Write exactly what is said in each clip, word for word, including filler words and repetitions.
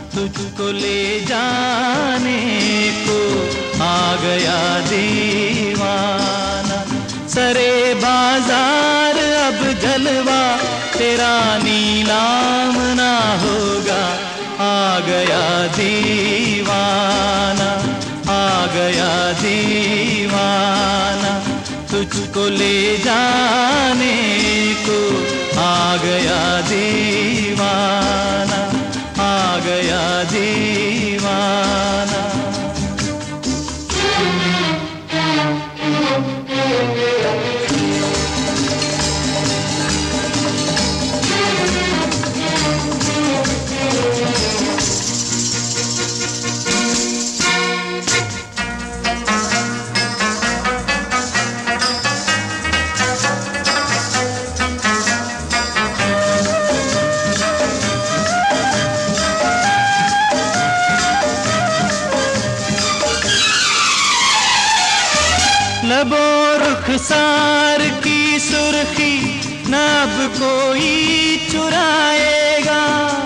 तुझको ले जाने को आ गया दीवाना। सरे बाजार अब जलवा तेरा नीलाम ना होगा। आ गया दीवाना, आ गया दीवाना, तुझको ले जाने को आ गया दीवाना, आ गया दीवाना। लबों रुखसार की सुर्खी न अब कोई चुराएगा।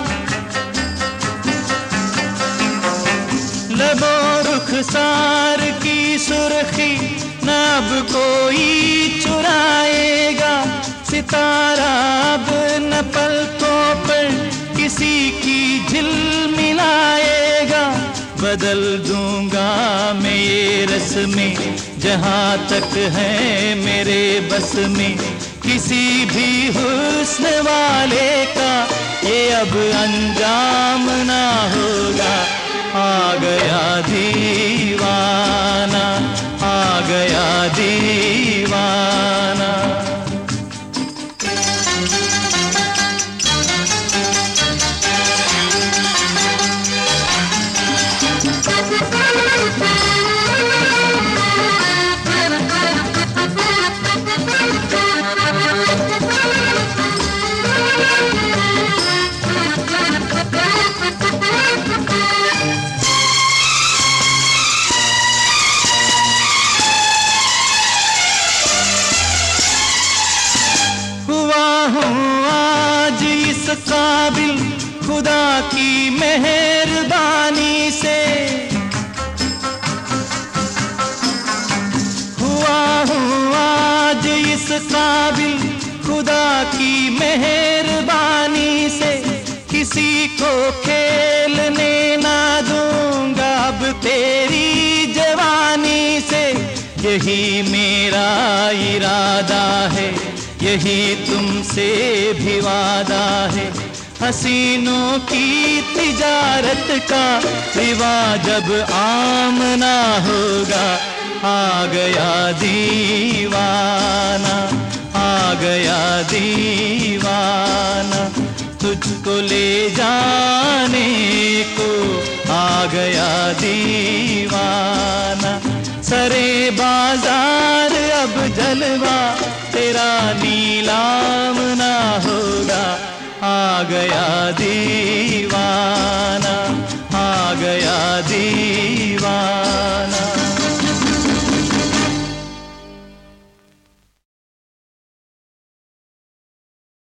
लबों रुखसार की सुर्खी न अब कोई चुराएगा। सितारा अब न पलकों पर किसी की झिलमिलाएगा। बदल दूंगा मैं ये रस्में जहाँ तक है मेरे बस में। किसी भी हुस्न वाले का ये अब अंजाम ना होगा। आ गया दीवाना, आ गया दीवाना। काबिल खुदा की मेहरबानी से हुआ हूँ आज इस काबिल खुदा की मेहरबानी से। किसी को खेलने ना दूंगा अब तेरी जवानी से। यही मेरा इरादा है, यही तुमसे भी वादा है। हसीनों की तिजारत का रिवाज अब आम ना होगा। आ गया दीवाना, आ गया दीवाना, तुझको ले जाने को आ गया दीवाना। सरे बाजार अब जलवा तेरा नीलाम ना होगा। आ गया दीवाना, आ गया दीवाना।